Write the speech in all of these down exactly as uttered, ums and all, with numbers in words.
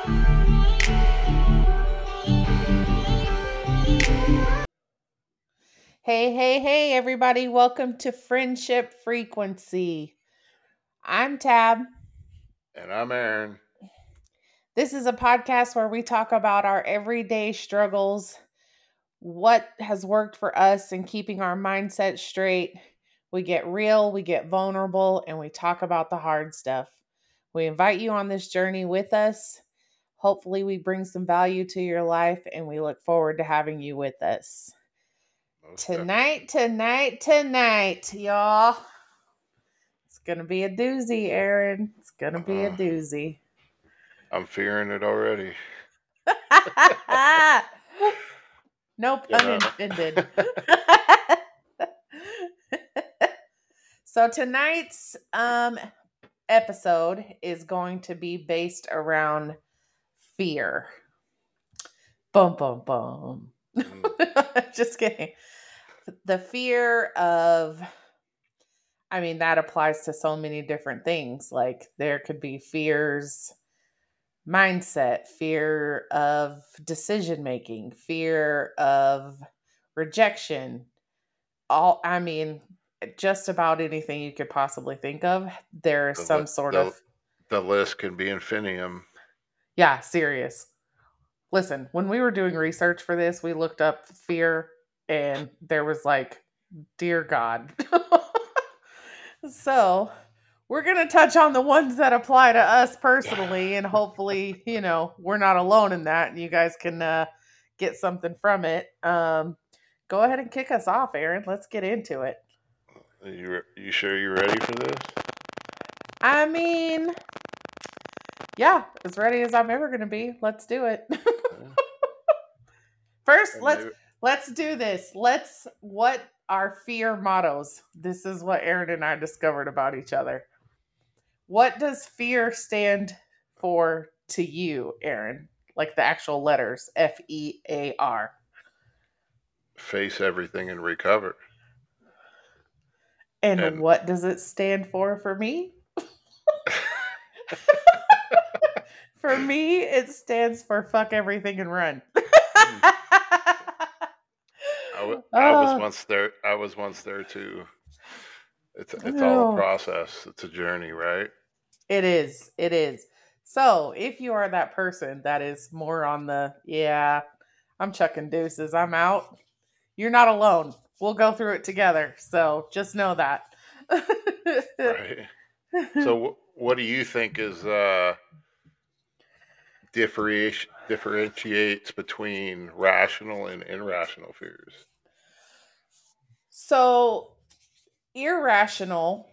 Hey, hey, hey, everybody. Welcome to Friendship Frequency. I'm Tab. And I'm Aaron. This is a podcast where we talk about our everyday struggles, what has worked for us in keeping our mindset straight. We get real, we get vulnerable, and we talk about the hard stuff. We invite you on this journey with us. Hopefully, we bring some value to your life, and we look forward to having you with us. Most Tonight, tonight, tonight, y'all. It's gonna be a doozy, Aaron. It's gonna be a Uh, doozy. I'm fearing it already. No You pun know. intended. So tonight's um episode is going to be based around fear. Bum bum bum. Mm, Just kidding. The fear of I mean that applies to so many different things. Like there could be fears mindset, fear of decision making, fear of rejection. All, I mean, just about anything you could possibly think of, there's the, some li- sort of, the, the list can be infinium. yeah, serious. Listen, when we were doing research for this, we looked up fear and there was like, dear God. So we're going to touch on the ones that apply to us personally, and hopefully, you know, we're not alone in that and you guys can uh, get something from it. Um, go ahead and kick us off, Aaron. Let's get into it. You, you sure you're ready for this? I mean, yeah, as ready as I'm ever going to be. Let's do it. Yeah. First, And let's maybe, let's do this. Let's what are fear mottos? This is what Aaron and I discovered about each other. What does fear stand for to you, Aaron? Like the actual letters F E A R. face everything and recover. And And what does it stand for for me? For me, it stands for fuck everything and run. Mm, I, w- I was Oh, once there. I was once there too. It's it's all a oh, process. It's a journey, right? it is. It is. So, if you are that person that is more on the, yeah, I'm chucking deuces, I'm out, you're not alone. We'll go through it together. So, just know that. Right. So, wh- what do you think is uh, differenti- differentiates between rational and irrational fears? So, irrational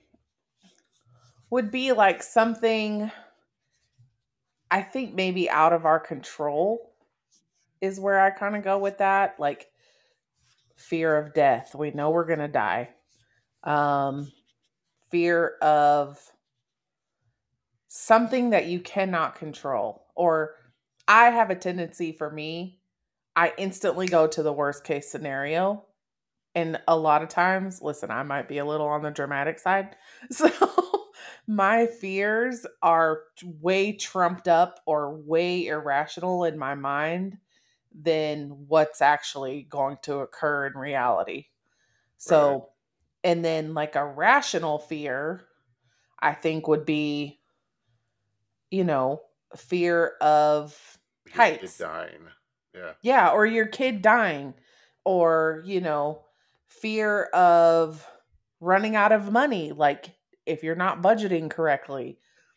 would be like something I think maybe out of our control is where I kind of go with that. Like fear of death. We know we're going to die. Um, fear of something that you cannot control. Or I have a tendency for me, I instantly go to the worst case scenario. And a lot of times, listen, I might be a little on the dramatic side. So my fears are way trumped up or way irrational in my mind than what's actually going to occur in reality. Right. So, and then like a rational fear, I think would be, you know, fear of Your kid heights. dying. Yeah. Yeah, or your kid dying, or, you know, fear of running out of money, like if you're not budgeting correctly.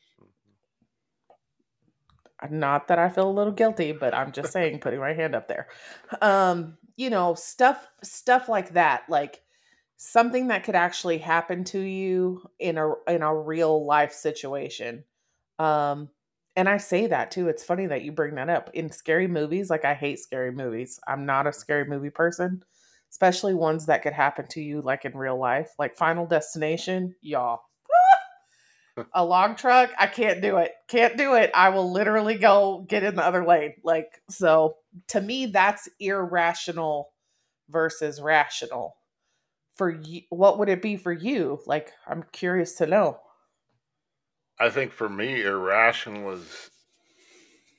Not that I feel a little guilty, but I'm just saying, putting my hand up there. Um, you know, stuff stuff like that, like something that could actually happen to you in a in a real life situation. Um, and I say that too. It's funny that you bring that up. In scary movies, like I hate scary movies. I'm not a scary movie person, especially ones that could happen to you like in real life, like Final Destination, y'all. A log truck, I can't do it. Can't do it. I will literally go get in the other lane. Like, so to me, that's irrational versus rational. For you, what would it be for you? Like, I'm curious to know. I think for me, irrational is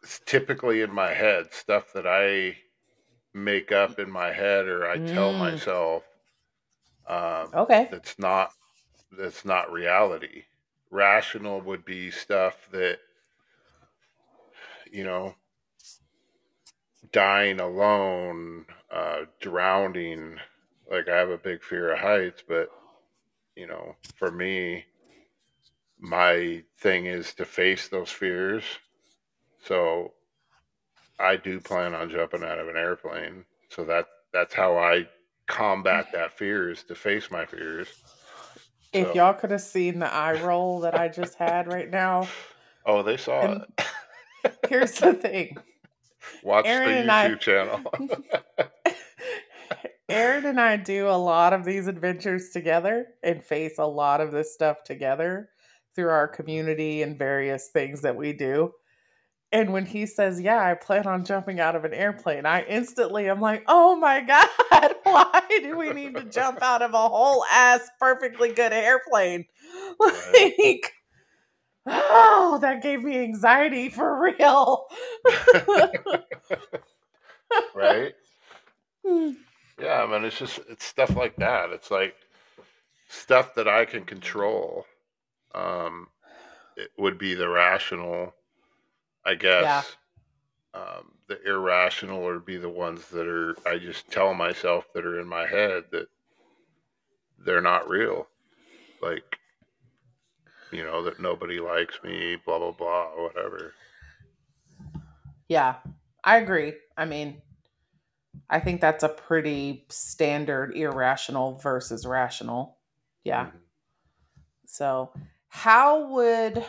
it's typically in my head, stuff that I make up in my head or I tell Mm, myself, um, okay. that's not that's not reality. Rational would be stuff that, you know, dying alone, uh, drowning. Like I have a big fear of heights, but you know, for me, my thing is to face those fears. So I do plan on jumping out of an airplane. So that that's how I combat that fear is to face my fears. If So, y'all could have seen the eye roll that I just had right now. oh, they saw And it. here's the thing. Watch the Aaron and I YouTube channel. Aaron and I do a lot of these adventures together and face a lot of this stuff together through our community and various things that we do. And when he says, "Yeah, I plan on jumping out of an airplane," I instantly am like, "Oh my God, why do we need to jump out of a whole ass perfectly good airplane?" Right. Like, oh, that gave me anxiety for real. Right. Yeah, I mean, it's just it's stuff like that. It's like stuff that I can control. Um, it would be the rational, I Yeah. guess. Um, the irrational would be the ones that are I just tell myself that are in my head that they're not real. Like, you know, that nobody likes me, blah blah blah, whatever. Yeah. I agree. I mean, I think that's a pretty standard irrational versus rational. Yeah. Hmm. So, how would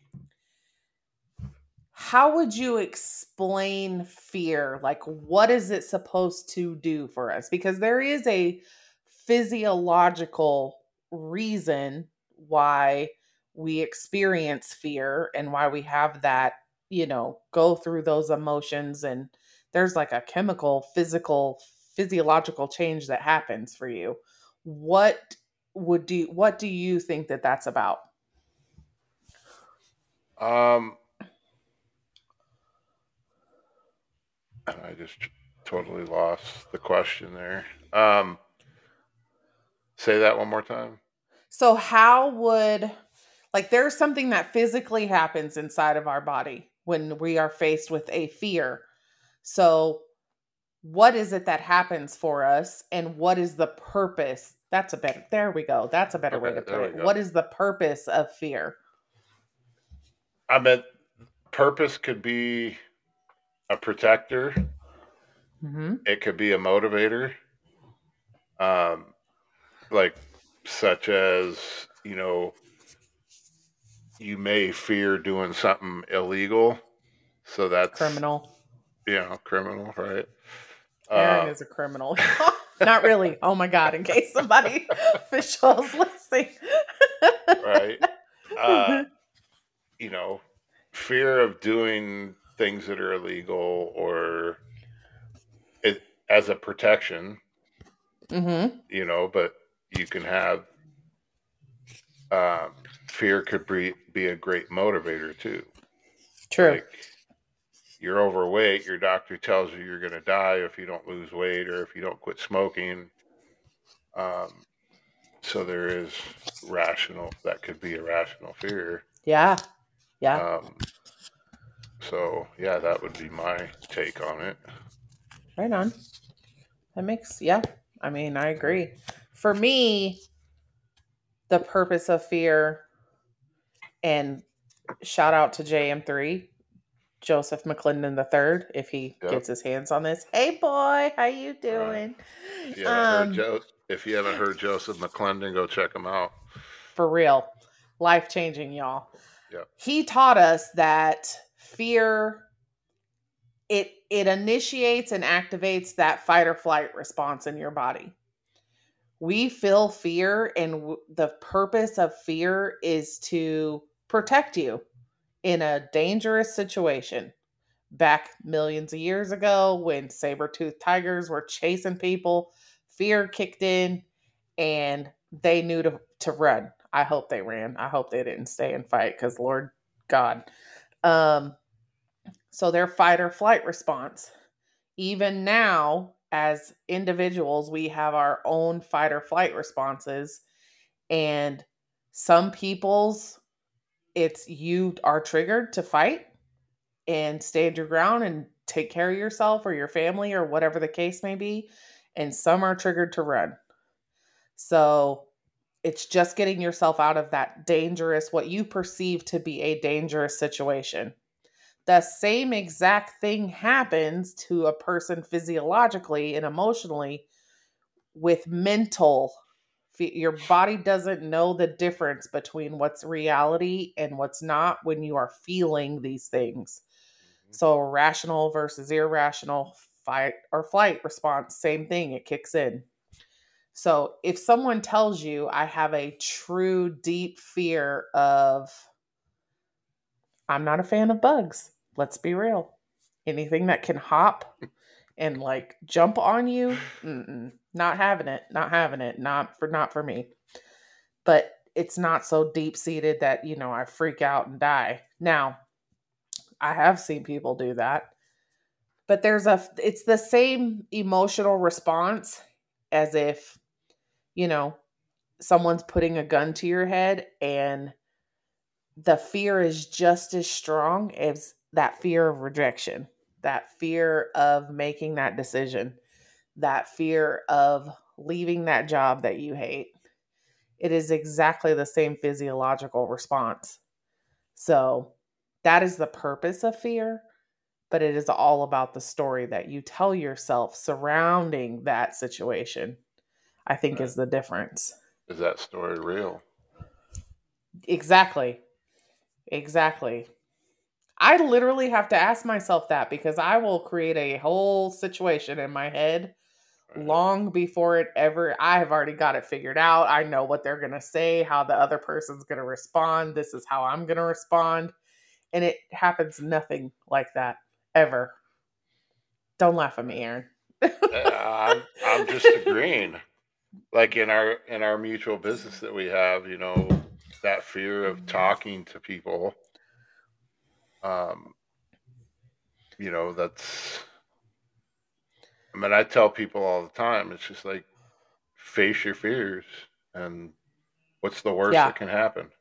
how would you explain fear? Like, what is it supposed to do for us? Because there is a physiological reason why we experience fear and why we have that, you know, go through those emotions. And there's like a chemical, physical, physiological change that happens for you. What would do, what do you think that that's about? Um, I just totally lost the question there. Um, say that one more time. So, how would, like, there's something that physically happens inside of our body when we are faced with a fear. So, what is it that happens for us, and what is the purpose? That's a better, there we go. That's a better way Okay, to put there we it. go. What is the purpose of fear? I meant purpose could be a protector. Hmm. It could be a motivator. Um, like such as you know you may fear doing something illegal, so that's Criminal. you know criminal, right? Aaron Uh, is a criminal. Not really. Oh my God, in case somebody officials listening. right. Uh, you know, fear of doing things that are illegal or it, as a protection, Hmm. you know, but you can have um, fear could be be a great motivator too. True. Like you're overweight, your doctor tells you you're going to die if you don't lose weight or if you don't quit smoking. Um, so there is rational, that could be a rational fear. Yeah. Yeah. Um, so yeah, that would be my take on it. Right on. That makes, yeah. I mean, I Yeah. agree. For me, the purpose of fear, and shout out to J M three, Joseph McClendon the third, if he Yep. gets his hands on this. Hey boy, how you Right. doing? If you haven't heard Um, Joe, if you haven't heard Joseph McClendon, go check him out. for real. Life changing, y'all. Yep. He taught us that fear, it it initiates and activates that fight or flight response in your body. We feel fear, and w- the purpose of fear is to protect you in a dangerous situation. Back millions of years ago, when saber-toothed tigers were chasing people, fear kicked in and they knew to, to run. I hope they ran. I hope they didn't stay and fight because, Lord God. Um, So their fight or flight response. Even now, as individuals, we have our own fight or flight responses. And some people's, it's you are triggered to fight and stand your ground and take care of yourself or your family or whatever the case may be. And some are triggered to run. So it's just getting yourself out of that dangerous, what you perceive to be a dangerous situation. The same exact thing happens to a person physiologically and emotionally with mental. Your body doesn't know the difference between what's reality and what's not when you are feeling these things. Mhm. So, rational versus irrational fight or flight response, same thing, it kicks in. So, if someone tells you, I have a true deep fear of, I'm not a fan of bugs, let's be real. Anything that can hop and like jump on you, mm-mm, not having it, not having it, not for not for me. But it's not so deep seated that, you know, I freak out and die. Now, I have seen people do that, but there's a it's the same emotional response as if, you know, someone's putting a gun to your head and the fear is just as strong as that fear of rejection, that fear of making that decision, that fear of leaving that job that you hate. It is exactly the same physiological response. So, that is the purpose of fear, but it is all about the story that you tell yourself surrounding that situation, I think Right. is the difference. Is that story real? Exactly. Exactly. I literally have to ask myself that because I will create a whole situation in my head Right. long before it ever, I have already got it figured out. I know what they're going to say, how the other person's going to respond. This is how I'm going to respond. And it happens nothing like that ever. Don't laugh at me, Right. Aaron. Uh, I'm I'm just agreeing. Like in our in our mutual business that we have, you know, that fear of talking to people, um, you know, that's. I mean, I tell people all the time, it's just like face your fears, and what's the worst Yeah. that can happen?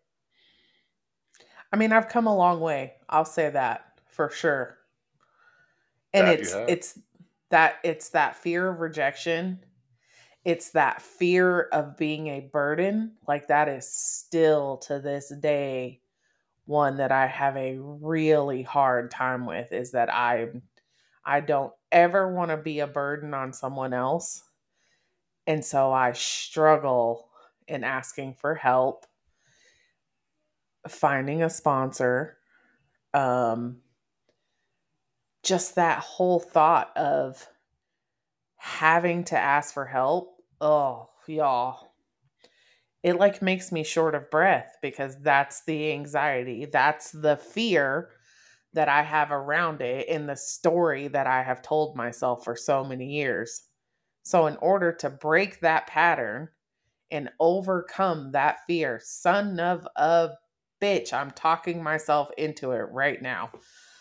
I mean, I've come a long way. I'll say that for sure. And That you it's have. it's that it's that fear of rejection. It's that fear of being a burden. Like that is still to this day one that I have a really hard time with is that I I don't ever want to be a burden on someone else. And so I struggle in asking for help, finding a sponsor, um just that whole thought of having to ask for help. Oh, y'all. It like makes me short of breath because that's the anxiety. That's the fear that I have around it in the story that I have told myself for so many years. So, in order to break that pattern and overcome that fear, son of a bitch, I'm talking myself into it right now.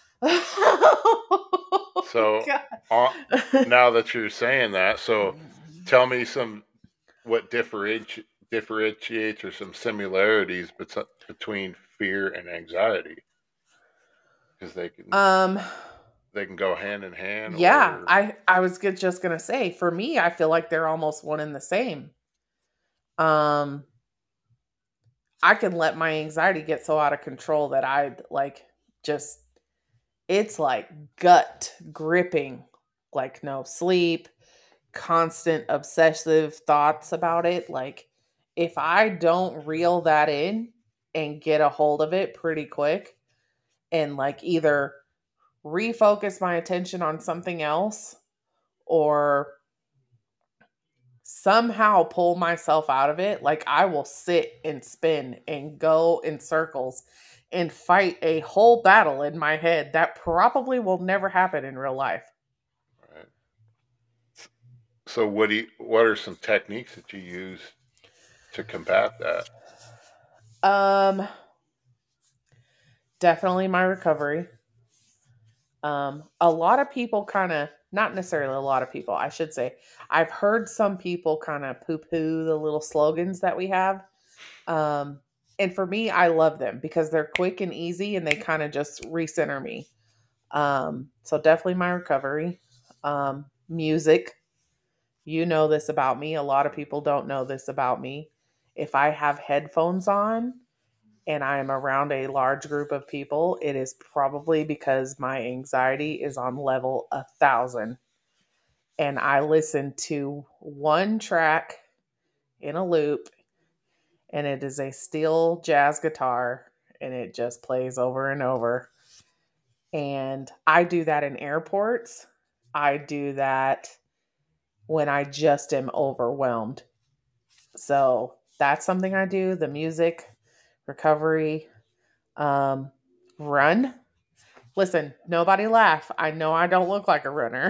Oh, So, uh, God. now that you're saying that, so tell me some what differenti- differentiates or some similarities bet- between fear and anxiety, because they can um, they can go hand in hand, yeah, or I I was go- just gonna say, for me, I feel like they're almost one and the same. Um, I can let my anxiety get so out of control that I like just it's like gut gripping, like no sleep, constant obsessive thoughts about it. Like if I don't reel that in and get a hold of it pretty quick and like either refocus my attention on something else or somehow pull myself out of it, like I will sit and spin and go in circles and fight a whole battle in my head that probably will never happen in real life. right? So, what do you, what are some techniques that you use to combat that? Um, definitely my recovery. Um, a lot of people kind of, not necessarily a lot of people, I should say, I've heard some people kind of poo poo the little slogans that we have. Um, and for me, I love them because they're quick and easy and they kind of just recenter me. Um, so definitely my recovery. Um, music. You know this about me. A lot of people don't know this about me. If I have headphones on and I am around a large group of people, it is probably because my anxiety is on level a thousand. And I listen to one track in a loop, and it is a steel jazz guitar, and it just plays over and over. And I do that in airports. I do that when I just am overwhelmed. So that's something I do. The music, recovery, um, run. Listen, nobody laugh. I know I don't look like a runner.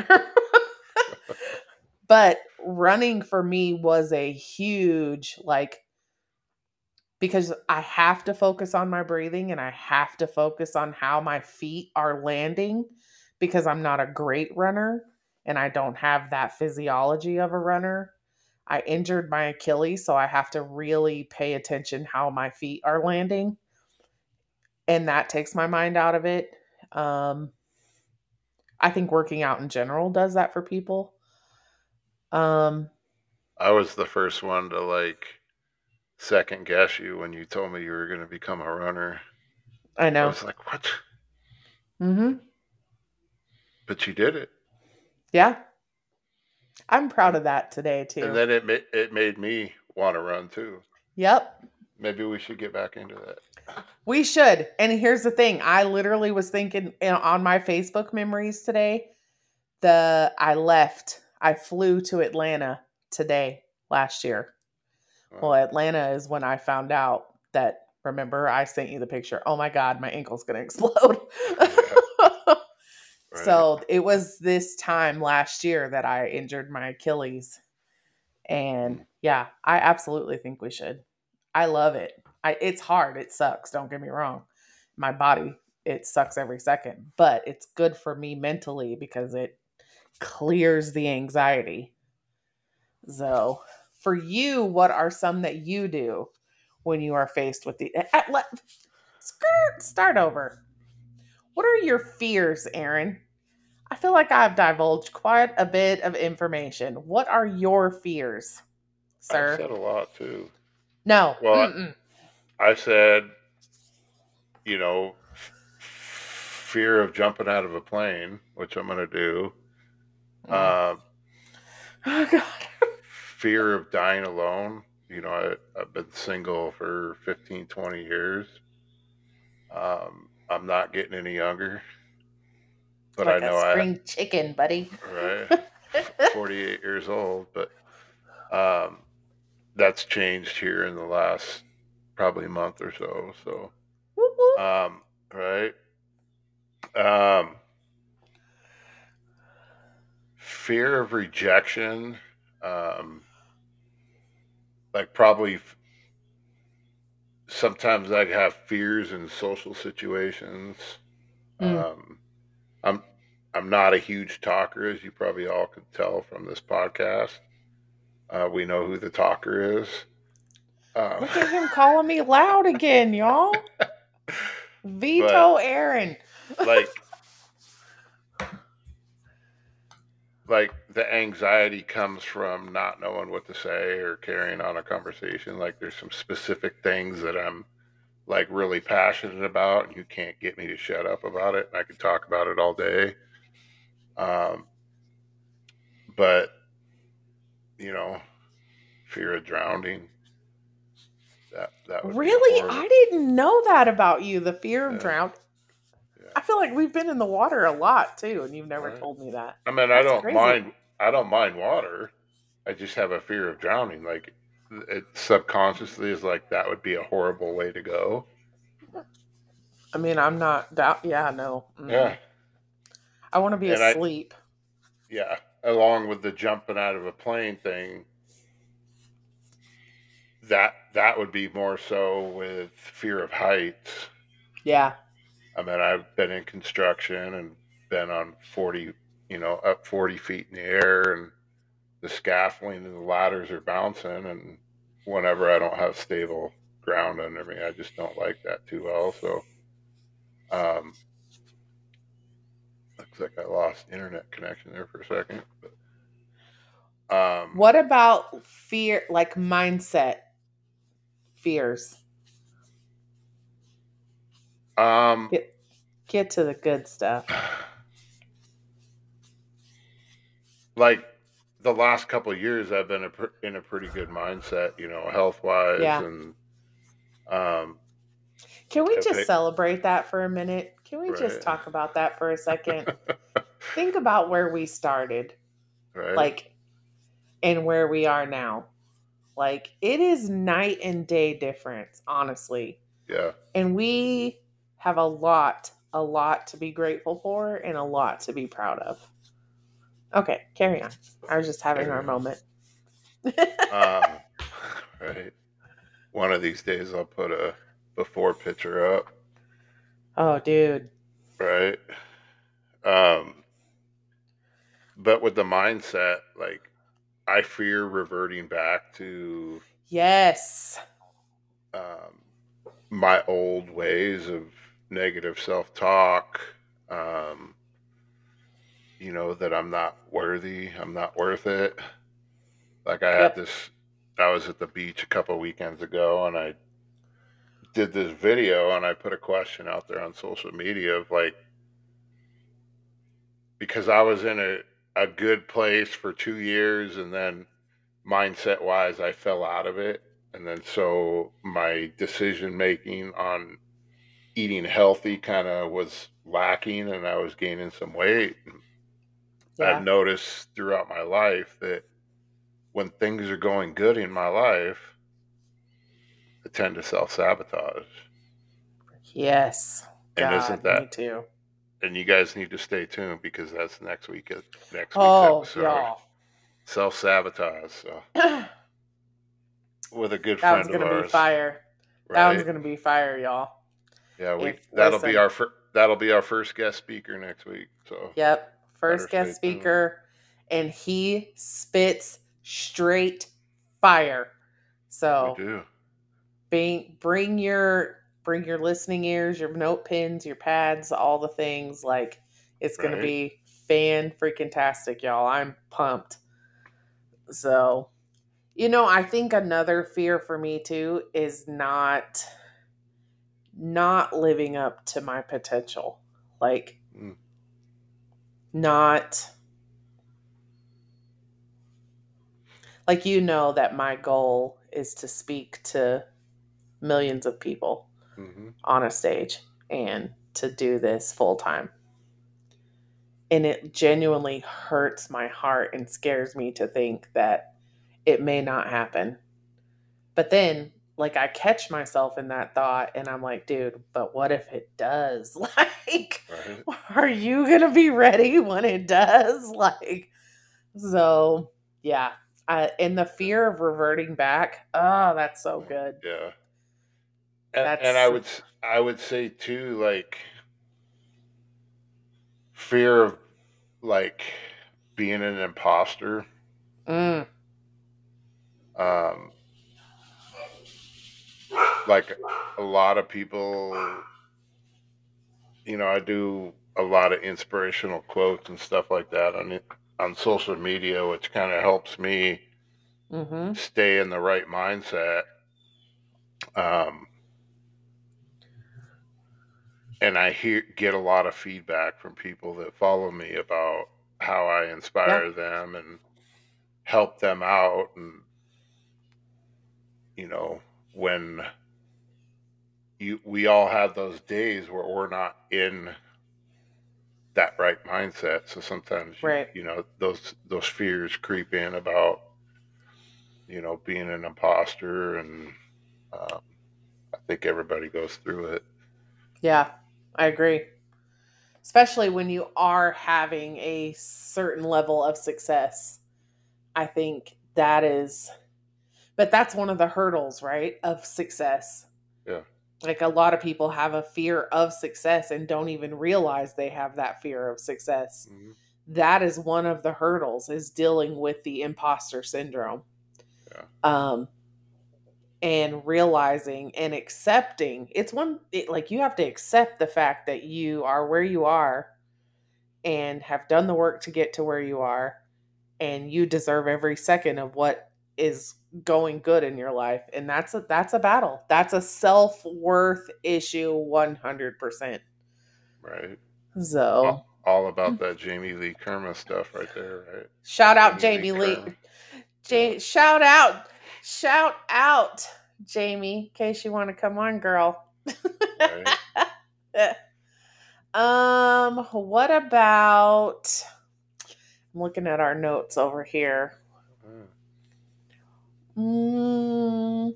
But running for me was a huge, like, because I have to focus on my breathing and I have to focus on how my feet are landing because I'm not a great runner and I don't have that physiology of a runner. I injured my Achilles, so I have to really pay attention how my feet are landing, and that takes my mind out of it. Um, I think working out in general does that for people. Um, I was the first one to like second guess you when you told me you were going to become a runner. I I know. was like, what? Mm-hmm. But you did it. Yeah, I'm proud And, of that today and too. then it, ma- it made me want to run too. Yep, Maybe we should get back into that. we should. And here's the thing: I literally was thinking on my Facebook memories today. The I left. I flew to Atlanta today last year. Well, Wow. Atlanta is when I found out that. Remember, I sent you the picture. Oh my God, my ankle's gonna explode. Yeah. Right. So it was this time last year that I injured my Achilles. And Mm. yeah, I absolutely think we should. I love it. I, it's hard. It sucks. Don't get me wrong. My body, it sucks every second, but it's good for me mentally because it clears the anxiety. So, for you, what are some that you do when you are faced with the at, let, skirt start over? What are your fears, Aaron? I feel like I've divulged quite a bit of information. What are your fears, I've sir? said a lot too. No. Well, Mm-mm. I said, you know, f- fear of jumping out of a plane, which I'm going to do. Mm. Uh, Oh God. fear of dying alone. You know, I, I've been single for fifteen, twenty years. Um, I'm not getting any younger, but I Like a know I, spring chicken, buddy. right, forty-eight years old, but um, that's changed here in the last probably month or so. So, Whoop, whoop. um, right. Um, fear of rejection. Um, like probably sometimes I have fears in social situations. Mm. Um, I'm I'm not a huge talker, as you probably all could tell from this podcast. Uh, we know who the talker is. Um, Look at him calling me loud again, y'all. but Veto Aaron. like like the anxiety comes from not knowing what to say or carrying on a conversation. Like there's some specific things that I'm like really passionate about, and you can't get me to shut up about it. And I could talk about it all day. Um, but you know, fear of drowning, that that would be a Really? horrible. I didn't know that about you. The fear of Yeah, drown. yeah, I feel like we've been in the water a lot too, and you've never right. told me that. I mean, I That's don't crazy. mind. I don't mind water. I just have a fear of drowning. Like it subconsciously is like that would be a horrible way to go. I mean, I'm not doubt. Yeah, no. Yeah, Mm-mm. I want to be and I asleep. yeah, along with the jumping out of a plane thing, that that would be more so with fear of heights. Yeah. I mean, I've been in construction and been on forty, you know, up forty feet in the air, and the scaffolding and the ladders are bouncing. And whenever I don't have stable ground under me, I just don't like that too well. So, um, looks like I lost internet connection there for a second. But, um, What about fear, like mindset fears? um, Get get to the good stuff. like the last couple of years, I've been a, in a pretty good mindset, you know, health wise, Yeah. and um, Can we if just it, celebrate that for a minute? Can we just right, talk about that for a second? Think about where we started, right, like, and where we are now. Like, it is night and day difference, honestly. yeah, And we have a lot, a lot to be grateful for and a lot to be proud of. Okay, carry on. I was just having our carry on. moment. Um, right. One of these days, I'll put a before picture up, Oh, dude. right? Um, but with the mindset, like I fear reverting back to Yes. um, my old ways of negative self talk. Um, you know, that I'm not worthy, I'm not worth it. Like I had Yep. this, I was at the beach a couple weekends ago, and I did this video, and I put a question out there on social media of like, because I was in a, a good place for two years, and then mindset wise, I fell out of it. And then so my decision making on eating healthy kind of was lacking, and I was gaining some weight. I've Yeah. noticed throughout my life that when things are going good in my life, I tend to self sabotage. Yes. And isn't God, me that, too. and you guys need to stay tuned because that's next week, next week's Oh, episode. y'all. Self sabotage. So, That with a good one's friend of going to be ours, fire. That one's right? going to be fire, y'all. Yeah, we If, that'll be listen, our fir- that'll be our first guest speaker next week. So yep, better first stay guest tuned. speaker, and he spits straight fire. We So do. bring bring your bring your listening ears, your note pens, your pads, all the things. Like, it's gonna Right. be fan freaking tastic, y'all. I'm pumped. So, you know, I think another fear for me too is not not living up to my potential. Like, Mm, not like, you know, that my goal is to speak to millions of people mm-hmm. on a stage and to do this full time. And it genuinely hurts my heart and scares me to think that it may not happen. But then, like, I catch myself in that thought and I'm like, dude, but what if it does? Like, Right. are you going to be ready when it does? Like, so yeah. I, and the Yeah. fear of reverting back, oh, that's so good. Yeah. And and I That's, would I would say too, like fear of like being an imposter. mm, Um, like a lot of people, you know, I do a lot of inspirational quotes and stuff like that on it, on social media, which kind of helps me mm-hmm. stay in the right mindset. Um, and I hear get a lot of feedback from people that follow me about how I Yeah. inspire them and help them out. And you know, when you we all have those days where we're not in that right mindset, so sometimes you Right. you know those those fears creep in about you know being an imposter, and um, I think everybody goes through it. Yeah, I agree. Especially when you are having a certain level of success. I think that is, but that's one of the hurdles, right, of success. Yeah. Like a lot of people have a fear of success and don't even realize they have that fear of success. Mm-hmm. That is one of the hurdles, is dealing with the imposter syndrome. Yeah. Um, and realizing and accepting, it's one it, like you have to accept the fact that you are where you are and have done the work to get to where you are, and you deserve every second of what is going good in your life. And that's a that's a battle. That's a self-worth issue one hundred percent. Right. So, All, all about that Jamie Lee Curtis stuff right there, right? shout out Jamie Lee Jamie Lee. Curtis. Yeah. J- shout out. Shout out Jamie, in case you want to come on, girl. Right. um, what about, I'm looking at our notes over here. Uh, Mm,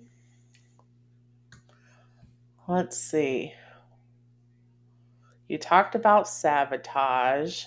let's see. You talked about sabotage.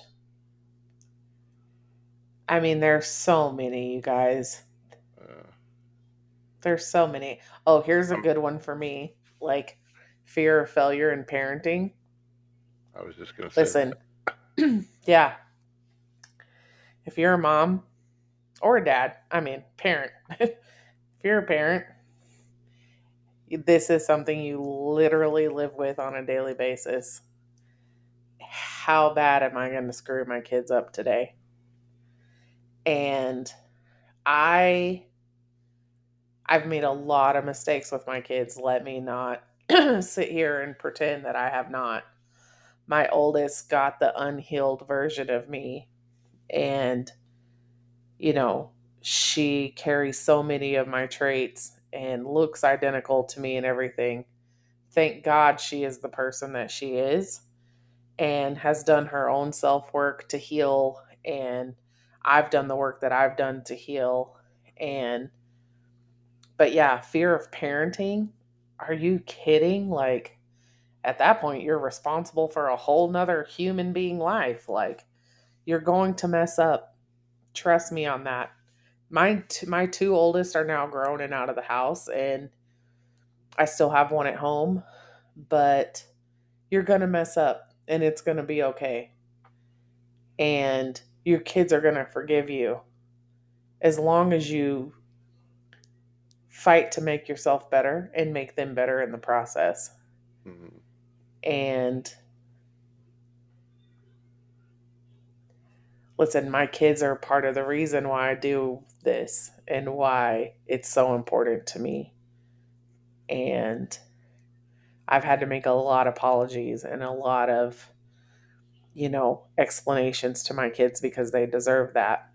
I mean, there's so many, you guys. uh, There's so many. Oh, here's a I'm, good one for me. Like fear of failure in parenting. I was just gonna say that. Listen, yeah, if you're a mom or a dad, I mean, parent, if you're a parent, this is something you literally live with on a daily basis. How bad am I going to screw my kids up today? And I I've made a lot of mistakes with my kids. Let me not sit here and pretend that I have not. My oldest got the unhealed version of me, and you know, she carries so many of my traits and looks identical to me and everything. Thank God she is the person that she is and has done her own self work to heal. And I've done the work that I've done to heal. And, but yeah, fear of parenting. Are you kidding? Like, at that point, you're responsible for a whole nother human being life. Like, you're going to mess up. Trust me on that. My t- my two oldest are now grown and out of the house, and I still have one at home, but you're going to mess up and it's going to be okay. And your kids are going to forgive you as long as you fight to make yourself better and make them better in the process. Mm-hmm. And listen, my kids are part of the reason why I do this and why it's so important to me. And I've had to make a lot of apologies and a lot of, you know, explanations to my kids because they deserve that.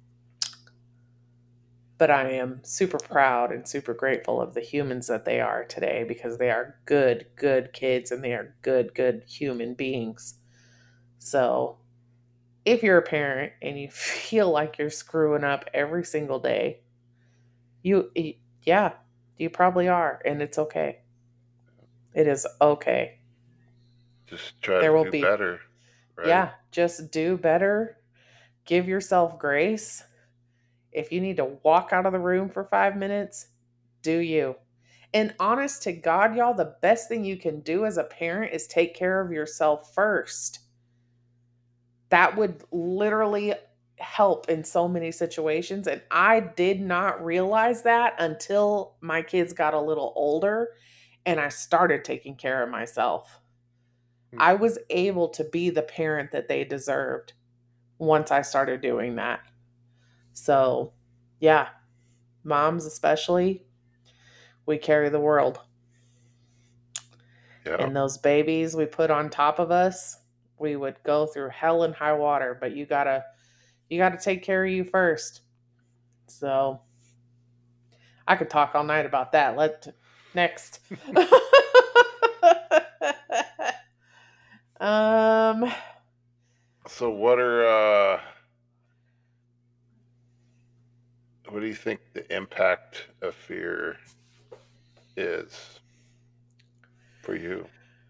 But I am super proud and super grateful of the humans that they are today, because they are good, good kids and they are good, good human beings. So if you're a parent and you feel like you're screwing up every single day, you, yeah, you probably are. And it's okay. It is okay. Just try There to will do be, better, right? yeah, just do better. Give yourself grace. If you need to walk out of the room for five minutes, do you. And honest to God, y'all, the best thing you can do as a parent is take care of yourself first. That would literally help in so many situations. And I did not realize that until my kids got a little older and I started taking care of myself. Hmm. I was able to be the parent that they deserved once I started doing that. So, yeah, moms especially, we carry the world. Yeah. And those babies we put on top of us, we would go through hell and high water, but you gotta you gotta take care of you first. So I could talk all night about that. Let next. um So what are uh what do you think the impact of fear is for you?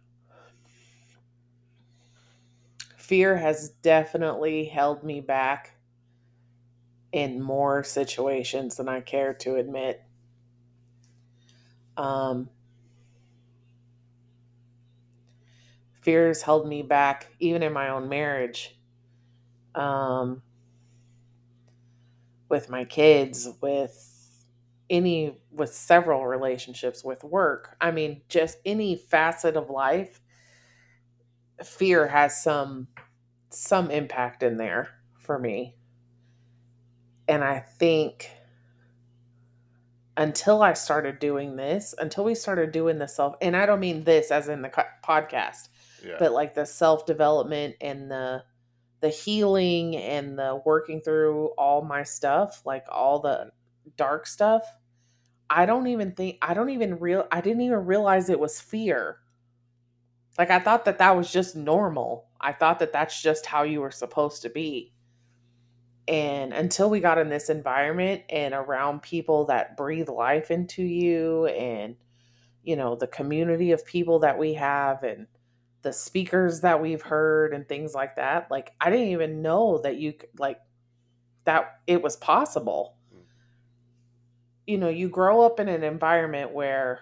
Fear has definitely held me back in more situations than I care to admit. Um Fears held me back, even in my own marriage, um, with my kids, with any, with several relationships, with work. I mean, just any facet of life, fear has some some impact in there for me. And I think until I started doing this, until we started doing the self, and I don't mean this as in the co- podcast, Yeah. but like the self development and the the healing and the working through all my stuff, like all the Mhm. dark stuff. I don't even think I don't even real I didn't even realize it was fear. Like I thought that that was just normal. I thought that that's just how you were supposed to be. And until we got in this environment and around people that breathe life into you, and, you know, the community of people that we have, and the speakers that we've heard and things like that, like I didn't even know that you could, like, that it was possible. Mm. You know, you grow up in an environment where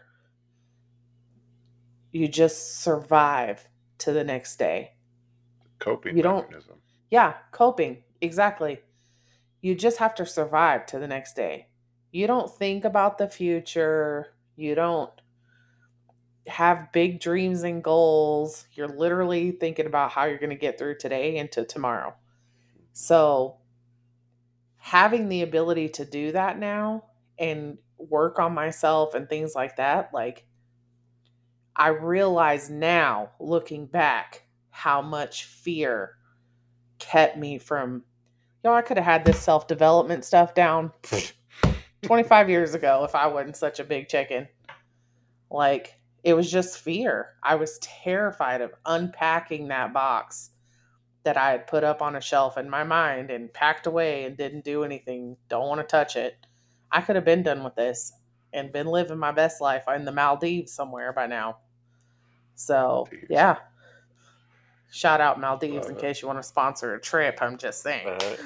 you just survive to the next day. Coping You don't, mechanism. yeah, coping. Exactly. You just have to survive to the next day. You don't think about the future. You don't have big dreams and goals. You're literally thinking about how you're going to get through today into tomorrow. So, having the ability to do that now and work on myself and things like that, like I realize now looking back how much fear kept me from, you know, I could have had this self development stuff down twenty-five years ago if I wasn't such a big chicken. Like, it was just fear. I was terrified of unpacking that box that I had put up on a shelf in my mind and packed away and didn't do anything. Don't want to touch it. I could have been done with this and been living my best life in the Maldives somewhere by now. So, Maldives. yeah. Shout out Maldives in Love case you want to sponsor a trip. I'm just saying. it.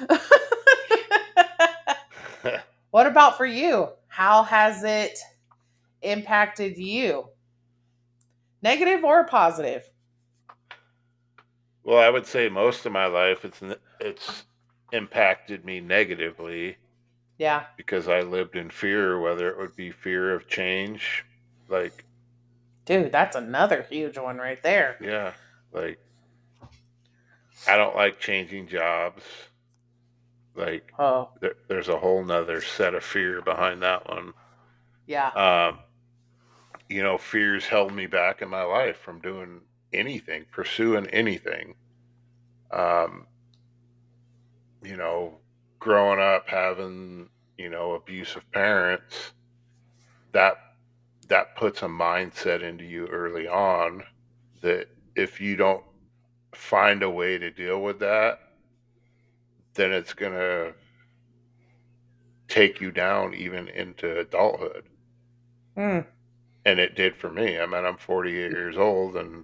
What about for you? How has it impacted you? Negative or positive? Well, I would say most of my life it's it's impacted me negatively Yeah. because I lived in fear, whether it would be fear of change, like Dude, that's another huge one right there. yeah, like I don't like changing jobs. Like Oh, there, there's a whole nother set of fear behind that one. yeah. Um, you know, fears held me back in my life from doing anything, pursuing anything. Um, you know, growing up having, you know, abusive parents, that that puts a mindset into you early on that if you don't find a way to deal with that, then it's going to take you down even into adulthood. Mm, And it did for me. I mean, I'm forty-eight years old and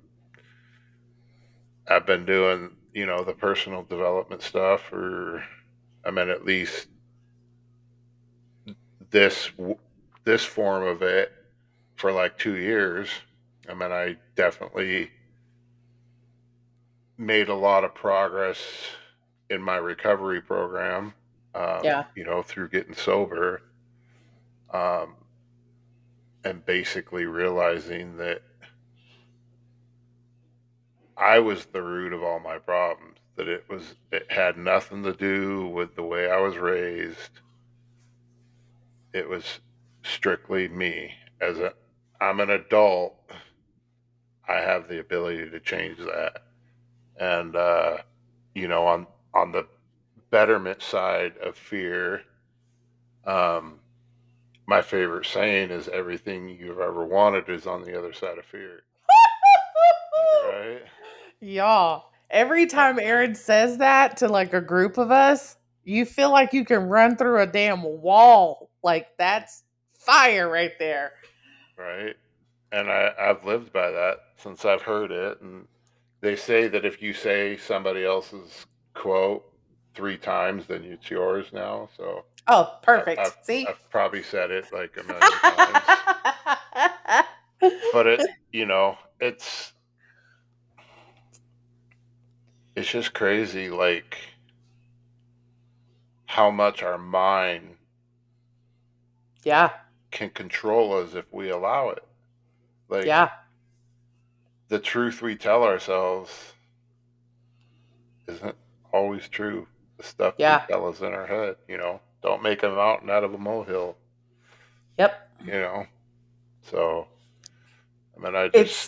I've been doing, you know, the personal development stuff for, I mean, at least this this form of it for like two years. I mean, I definitely made a lot of progress in my recovery program. Um, yeah. you know, through getting sober, um, and basically realizing that I was the root of all my problems. That it was, it had nothing to do with the way I was raised. It was strictly me. As a, I'm an adult, I have the ability to change that. And uh, you know, on on the betterment side of fear, um, my favorite saying is everything you've ever wanted is on the other side of fear. Right? Y'all, every Uh, time Aaron says that to like a group of us, you feel like you can run through a damn wall. Like that's fire right there. right? And I, I've lived by that since I've heard it. And they say that if you say somebody else's quote three times, then it's yours now. So Oh, I, I've perfect. See? I've probably said it like a million times. But it, you know, it's it's just crazy, like how much our mind Yeah. can control us if we allow it. Like Yeah. the truth we tell ourselves isn't always true. The stuff we Yeah. tell us in our head, you know, don't make a mountain out of a molehill, Yep. you know. So, I mean, I just, It's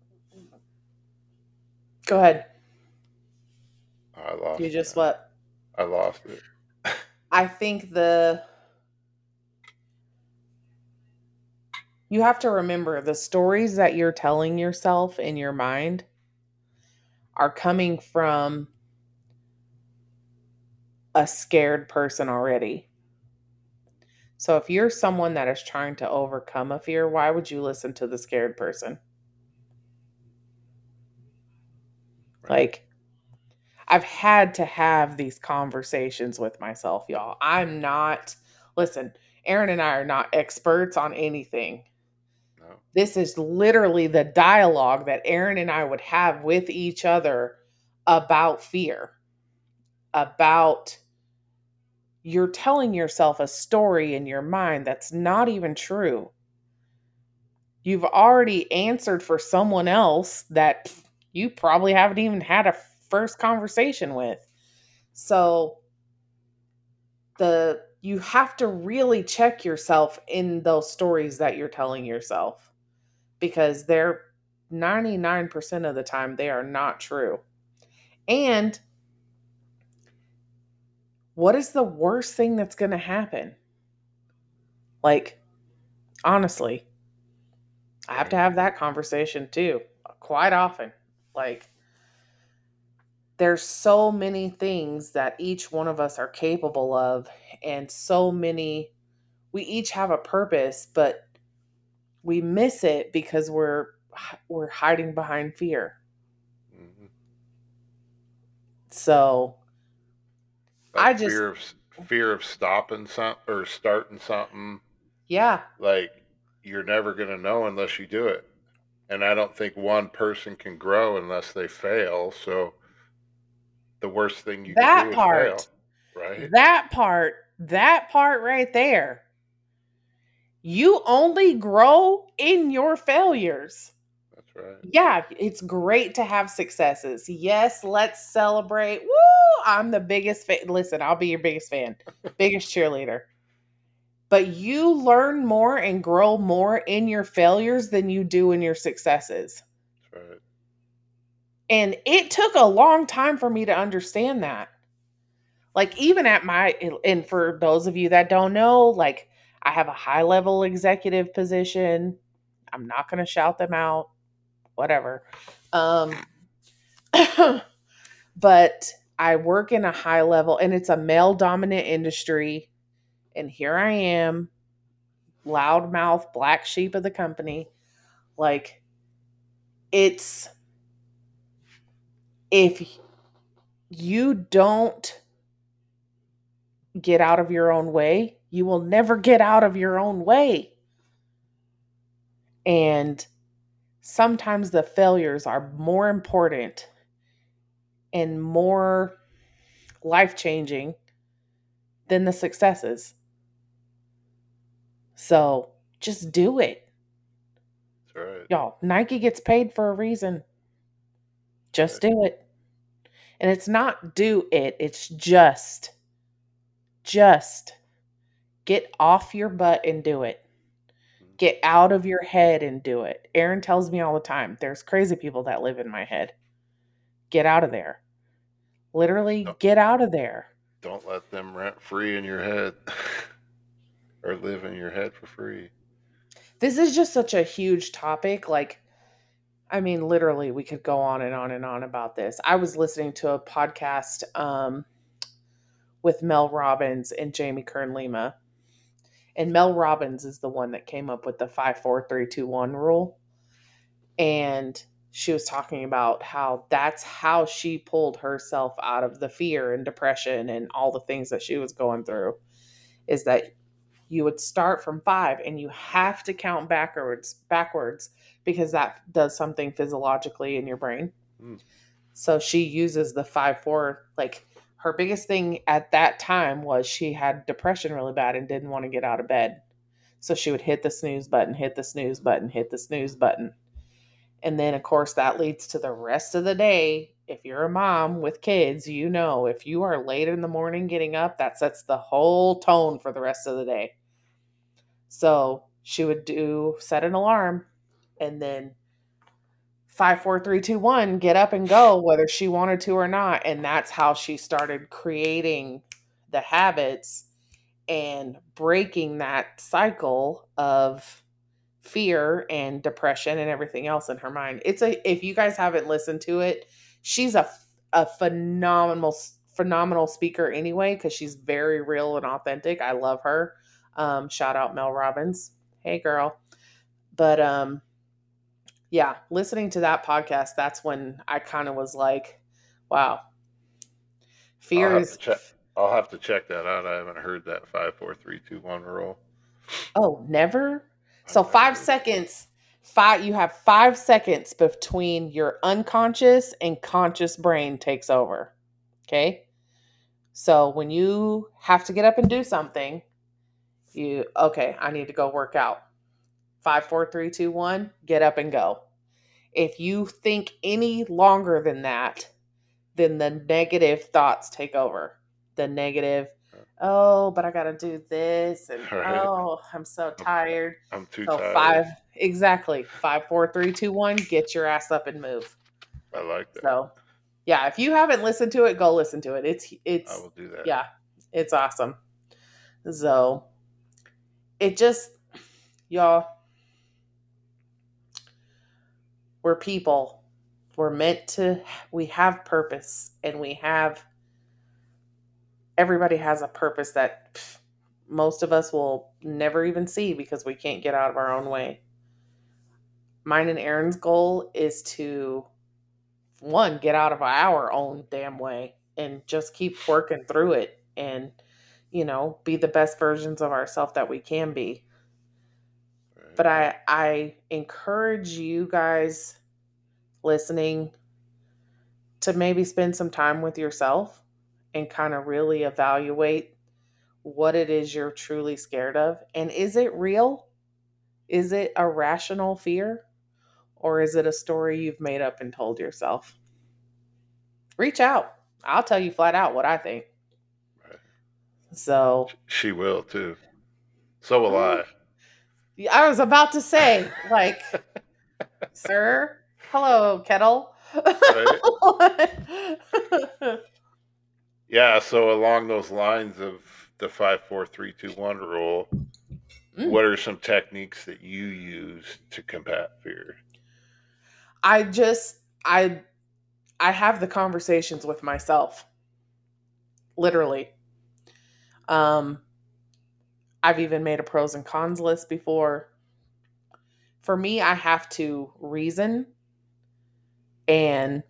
go ahead. I You lost it. just what? I lost it. I think the you have to remember the stories that you're telling yourself in your mind are coming from a scared person already. So if you're someone that is trying to overcome a fear, why would you listen to the scared person? Right. Like, I've had to have these conversations with myself, y'all. I'm not, listen, Aaron and I are not experts on anything. No. This is literally the dialogue that Aaron and I would have with each other about fear, about you're telling yourself a story in your mind that's not even true. You've already answered for someone else that you probably haven't even had a first conversation with. So the you have to really check yourself in those stories that you're telling yourself because they're ninety-nine percent of the time they are not true. And what is the worst thing that's going to happen? Like, honestly, I have to Right. have that conversation too, quite often. Like, there's so many things that each one of us are capable of, and so many, we each have a purpose, but we miss it because we're we're hiding behind fear. Mm-hmm. So I Like just, fear of fear of stopping something or starting something. yeah, Like you're never gonna know unless you do it. And I don't think one person can grow unless they fail. So the worst thing you could that do is fail, part, right? that part, that part right there. You only grow in your failures. That's right. Yeah, it's great to have successes. Yes, let's celebrate. Woo! I'm the biggest fan. Listen, I'll be your biggest fan, biggest cheerleader. But you learn more and grow more in your failures than you do in your successes. That's right. And it took a long time for me to understand that. Like, even at my, and for those of you that don't know, like, I have a high level executive position. I'm not going to shout them out, whatever. Um, but I work in a high level and it's a male dominant industry. And here I am, loudmouth, black sheep of the company. Like, it's, if you don't get out of your own way, you will never get out of your own way. And sometimes the failures are more important and more life changing than the successes. So just do it. That's right. Y'all, Nike gets paid for a reason. Just Right. do it. And it's not do it, it's just, just get off your butt and do it. Get out of your head and do it. Aaron tells me all the time, there's crazy people that live in my head. Get out of there. Literally, Don't, get out of there. don't let them rent free in your head or live in your head for free. This is just such a huge topic. Like, I mean, literally, we could go on and on and on about this. I was listening to a podcast um, with Mel Robbins and Jamie Kern Lima. And Mel Robbins is the one that came up with the five, four, three, two, one rule. And she was talking about how that's how she pulled herself out of the fear and depression and all the things that she was going through, is that you would start from five and you have to count backwards backwards because that does something physiologically in your brain. Mm. So she uses the five four. Like, her biggest thing at that time was she had depression really bad and didn't want to get out of bed. So she would hit the snooze button, hit the snooze button, hit the snooze button. And then, of course, that leads to the rest of the day. If you're a mom with kids, you know, if you are late in the morning getting up, that sets the whole tone for the rest of the day. So she would do set an alarm and then five, four, three, two, one, get up and go, whether she wanted to or not. And that's how she started creating the habits and breaking that cycle of fear and depression and everything else in her mind. It's a if you guys haven't listened to it, she's a a phenomenal phenomenal speaker anyway because she's very real and authentic. I love her. Um, shout out Mel Robbins. Hey girl. But um yeah, listening to that podcast, that's when I kind of was like, wow, I'll fear have to is check. I'll have to check that out. I haven't heard that five, four, three, two, one rule. oh, never. I've So never five heard it. seconds, five you have five seconds between your unconscious and conscious brain takes over. Okay? So when you have to get up and do something, you okay, I need to go work out. Five, four, three, two, one, get up and go. If you think any longer than that, then the negative thoughts take over. The negative, oh, but I got to do this. And All right. oh, I'm so I'm, tired. I'm too So, tired. five, exactly. Five, four, three, two, one, get your ass up and move. I like that. So, yeah, if you haven't listened to it, go listen to it. It's, I it's, will do that. yeah, it's awesome. So, it just, y'all, we're people. We're meant to, we have purpose and we have, everybody has a purpose that pff, most of us will never even see because we can't get out of our own way. Mine and Aaron's goal is to, one, get out of our own damn way and just keep working through it and, you know, be the best versions of ourselves that we can be. Right. But I I encourage you guys listening to maybe spend some time with yourself and kind of really evaluate what it is you're truly scared of. And is it real? Is it a rational fear? Or is it a story you've made up and told yourself? Reach out. I'll tell you flat out what I think. Right. So, She will too. So will uh, I. I was about to say, like, sir, hello, kettle. Right. Yeah. So along those lines of the five, four, three, two, one rule, Mm. what are some techniques that you use to combat fear? I just I I have the conversations with myself. Literally. Um I've even made a pros and cons list before. For me, I have to reason and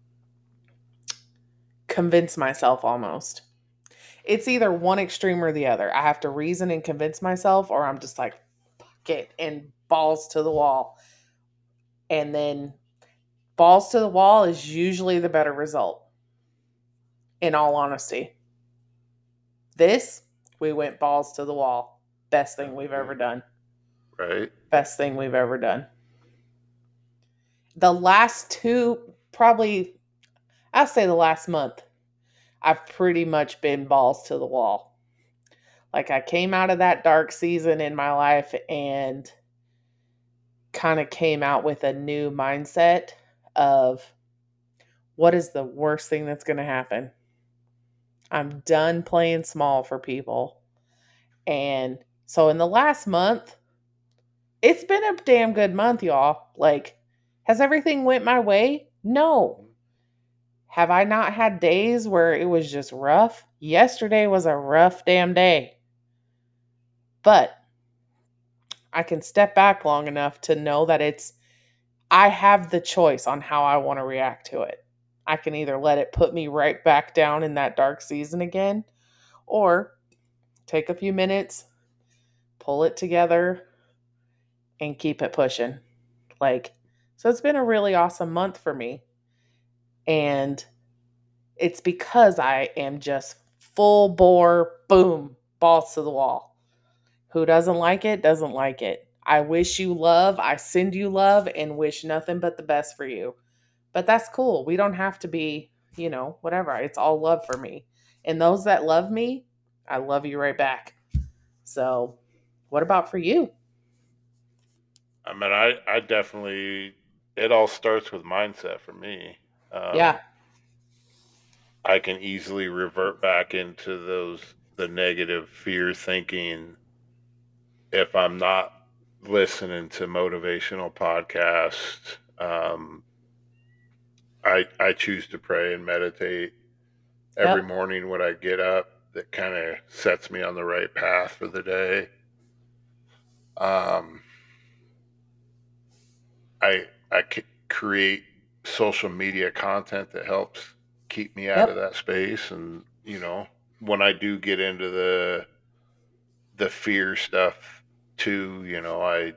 convince myself almost. It's either one extreme or the other. I have to reason and convince myself, or I'm just like, fuck it, and balls to the wall. And then balls to the wall is usually the better result, in all honesty. This, we went balls to the wall. Best thing we've ever done. Right. Best thing we've ever done. The last two, probably, I'll say the last month, I've pretty much been balls to the wall. Like, I came out of that dark season in my life and kind of came out with a new mindset of what is the worst thing that's going to happen. I'm done playing small for people. And so in the last month, it's been a damn good month, y'all. Like, has everything went my way? No. Have I not had days where it was just rough? Yesterday was a rough damn day. But I can step back long enough to know that it's, I have the choice on how I want to react to it. I can either let it put me right back down in that dark season again, or take a few minutes, pull it together, and keep it pushing. Like, so it's been a really awesome month for me. And it's because I am just full bore, boom, balls to the wall. Who doesn't like it, doesn't like it. I wish you love, I send you love, and wish nothing but the best for you. But that's cool. We don't have to be, you know, whatever. It's all love for me. And those that love me, I love you right back. So, what about for you? I mean, I, I definitely, it all starts with mindset for me. Yeah. Um, I can easily revert back into those, the negative fear thinking if I'm not listening to motivational podcasts. Um, I, I choose to pray and meditate every Yep. morning when I get up. That kind of sets me on the right path for the day. Um, I I create social media content that helps keep me out of Yep. that space, and you know, when I do get into the the fear stuff too, you know, I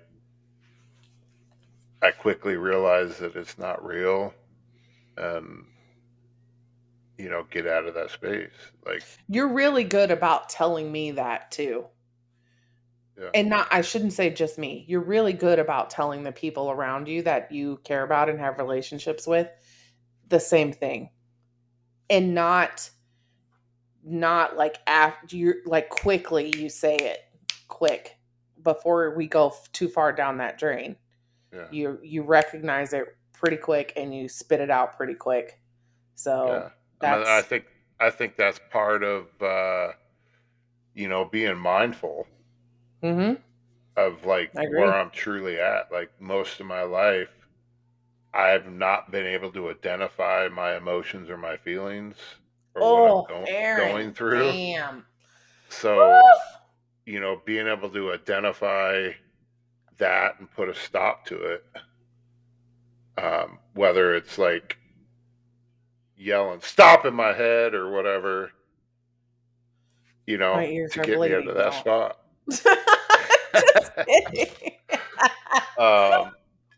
I quickly realize that it's not real, and you know, get out of that space. Like, You're really good about telling me that too. yeah, And not, I shouldn't say just me. You're really good about telling the people around you that you care about and have relationships with the same thing. And not not like after you like quickly you say it quick before we go f- too far down that drain. yeah, You you recognize it pretty quick and you spit it out pretty quick. So yeah. I mean, I that's think I think that's part of uh, you know, being mindful mhm, of like I where agree. I'm truly at. Like most of my life, I've not been able to identify my emotions or my feelings or what I'm Oh, go- Aaron, going through. damn. So, Woo! you know, being able to identify that and put a stop to it, um, whether it's like yelling "stop" in my head or whatever, you My know, ears to are get me out bleeding. of that Don't. spot. Just kidding. um,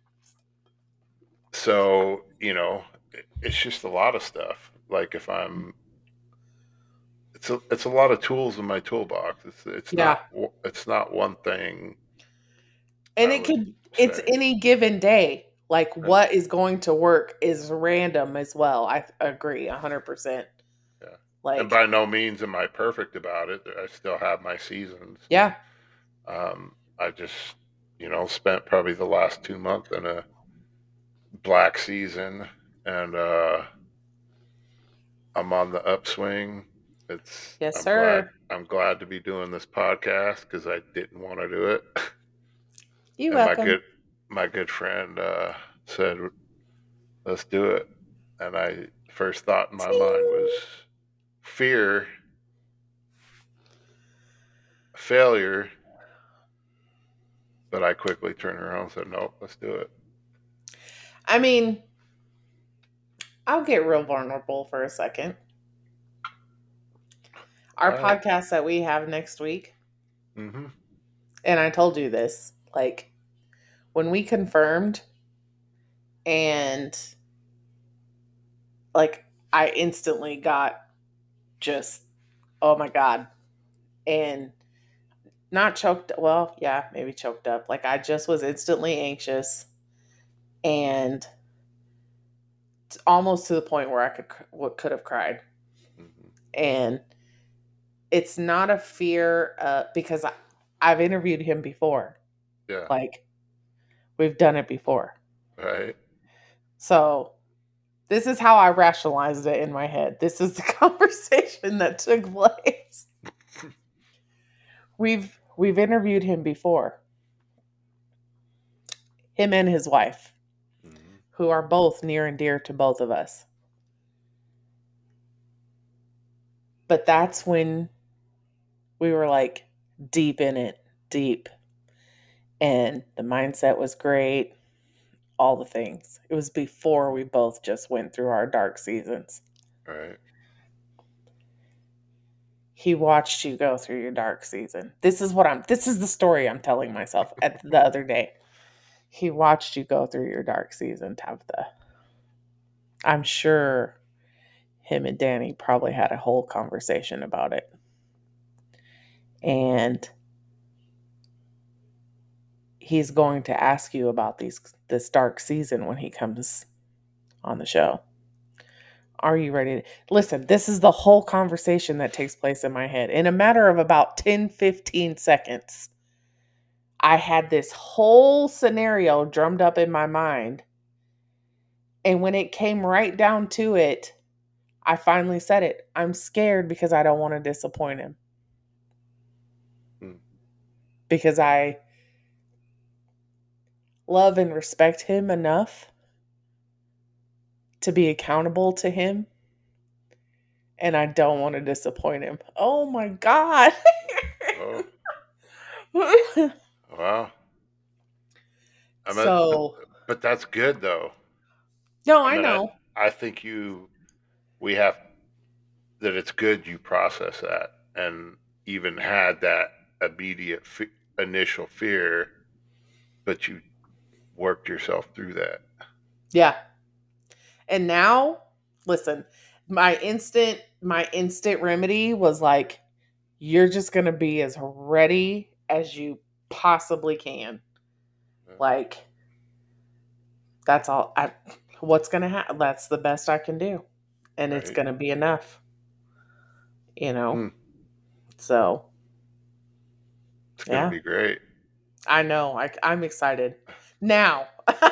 so, you know, it, it's just a lot of stuff. Like if I'm it's a it's a lot of tools in my toolbox. It's it's Yeah. not it's not one thing. And I it would could, it's say, any given day. Like yeah, what is going to work is random as well. I agree one hundred percent. yeah. And Like, by no means am I perfect about it. I still have my seasons. yeah. Um, I just you know spent probably the last two months in a black season, and uh, I'm on the upswing. It's Yes, I'm glad sir. I'm glad to be doing this podcast because I didn't want to do it. You And my welcome. good my good friend uh, said, "Let's do it." And I first thought in my mind was Ting. fear, failure, but I quickly turned around and said, "Nope, let's do it." I mean, I'll get real vulnerable for a second. All Our right. podcast that we have next week, Mm-hmm. and I told you this, like when we confirmed and like I instantly got just, oh my God. And not choked, well, yeah, maybe choked up. Like I just was instantly anxious and almost to the point where I could what could have cried. Mm-hmm. And it's not a fear uh, because I, I've interviewed him before. Yeah. Like we've done it before. Right. So this is how I rationalized it in my head. This is the conversation that took place. We've we've interviewed him before. Him and his wife, Mm-hmm. who are both near and dear to both of us. But that's when we were like deep in it, deep. And the mindset was great, all the things. It was before we both just went through our dark seasons. Right. He watched you go through your dark season. This is what I'm this is the story I'm telling myself at the other day. He watched you go through your dark season, Tabitha. I'm sure him and Danny probably had a whole conversation about it. And he's going to ask you about these this dark season when he comes on the show. Are you ready to listen? This is the whole conversation that takes place in my head. In a matter of about ten, fifteen seconds, I had this whole scenario drummed up in my mind. And when it came right down to it, I finally said it. I'm scared because I don't want to disappoint him. Hmm. Because I love and respect him enough to be accountable to him. And I don't want to disappoint him. Oh my God. Oh, wow. I mean, but, So, but that's good though. no, I I mean, I, know. I think you, we have, that it's good you process that and even had that immediate fe- initial fear, but you worked yourself through that. Yeah. And now, listen, my instant my instant remedy was like, you're just going to be as ready as you possibly can. Like, that's all I what's going to happen. That's the best I can do. And it's Right. going to be enough, you know. Hmm. So, It's going to yeah. be great. I know. I I'm excited. Now.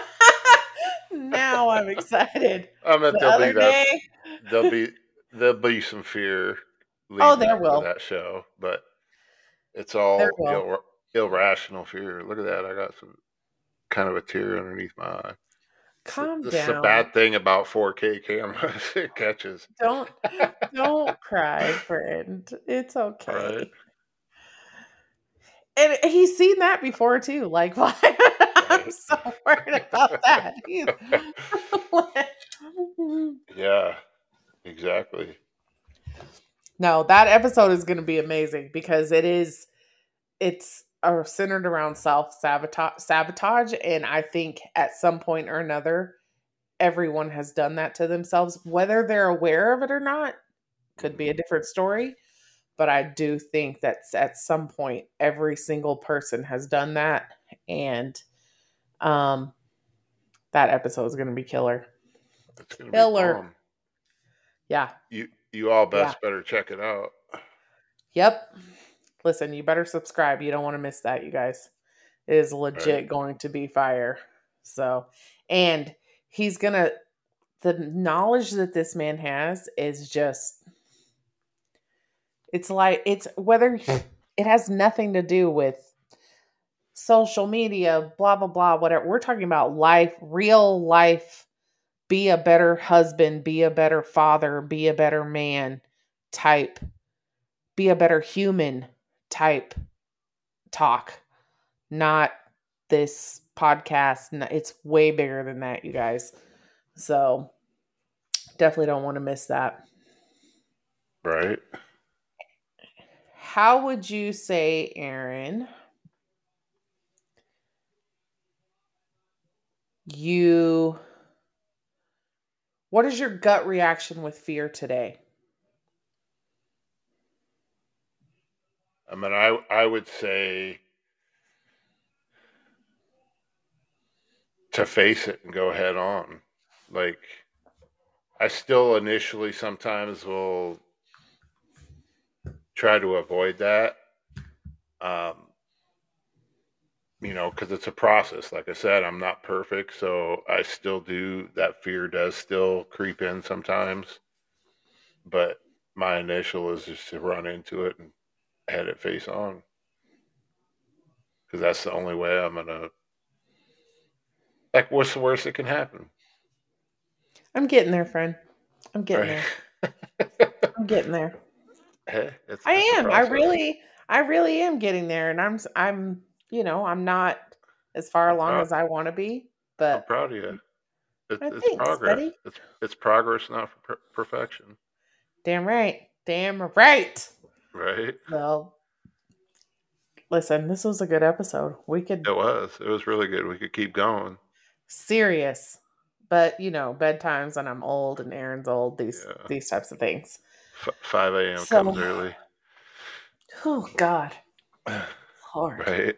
Now I'm excited. I bet The there'll be other that, day, there'll be, there'll be some fear oh, leading there up to will. that show, but it's There all will. Ill, irrational fear. Look at that. I got some kind of a tear underneath my eye. This, Calm this is a down. bad thing about four K cameras. It catches. Don't don't cry, friend. It's Right. okay. And he's seen that before too. Like, why? I'm Right. so worried about that. He's Yeah, exactly. no, that episode is going to be amazing because it is. It's uh, centered around self sabotage, sabotage, and I think at some point or another, everyone has done that to themselves, whether they're aware of it or not. Could be a different story. But I do think that at some point, every single person has done that. And um, that episode is going to be killer. It's going to be Killer. bomb. Yeah. You you all Yeah. best better check it out. Yep. Listen, you better subscribe. You don't want to miss that, you guys. It is Right. legit going to be fire. So, and he's going to, the knowledge that this man has is just, it's like, it's whether it has nothing to do with social media, blah, blah, blah, whatever. We're talking about life, real life, be a better husband, be a better father, be a better man type, be a better human type talk, not this podcast. It's way bigger than that, you guys. So definitely don't want to miss that. Right. How would you say, Aaron, you, what is your gut reaction with fear today? I mean, I I would say to face it and go head on. Like I still initially sometimes will try to avoid that. Um, you know, because it's a process. Like I said, I'm not perfect, so I still do that. Fear does still creep in sometimes, but my initial is just to run into it and head it face on, because that's the only way I'm gonna. Like, what's the worst that can happen? I'm getting there, friend. I'm getting Right. there. I'm getting there. Hey, it's I it's a am. I process. really, I really am getting there, and I'm, I'm, you know, I'm not as far I'm along proud. as I want to be, I'm but proud of you. It's I it's think, progress. buddy. It's it's progress, not per- perfection. Damn right. Damn right. Right. So, listen, this was a good episode. We could It was. It was really good. We could keep going. serious, but you know, bedtimes and I'm old and Aaron's old, these Yeah. these types of things. F- five a m comes So, early. oh God, Lord. Right.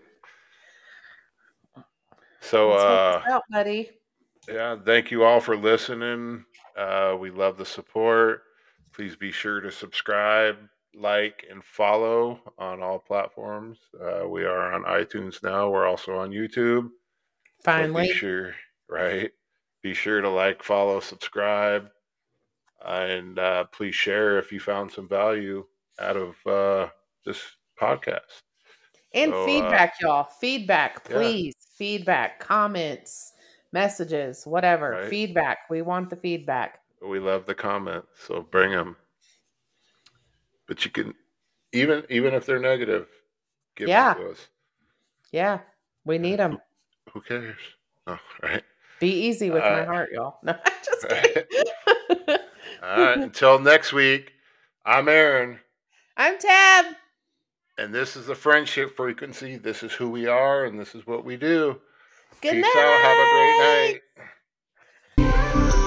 So, Let's hope uh, this out, buddy. yeah, thank you all for listening. Uh, we love the support. Please be sure to subscribe, like, and follow on all platforms. Uh, we are on iTunes now. We're also on YouTube. So be Finally. sure, right? Be sure to like, follow, subscribe, and uh, please share if you found some value out of uh, this podcast. And So, uh, feedback, y'all. Feedback, yeah, please. Feedback, comments, messages, whatever. right. Feedback. We want the feedback. We love the comments, so bring them. But you can even even if they're negative, give them Yeah. to us. Yeah. We Yeah, need them. who, who cares? Oh, right. Be easy with my Uh, heart, y'all. No, just right. kidding. All right. Until next week, I'm Aaron, I'm Tab. and this is the Friendship Frequency. This is who we are, and this is what we do. Good Peace out. Have a great night. night.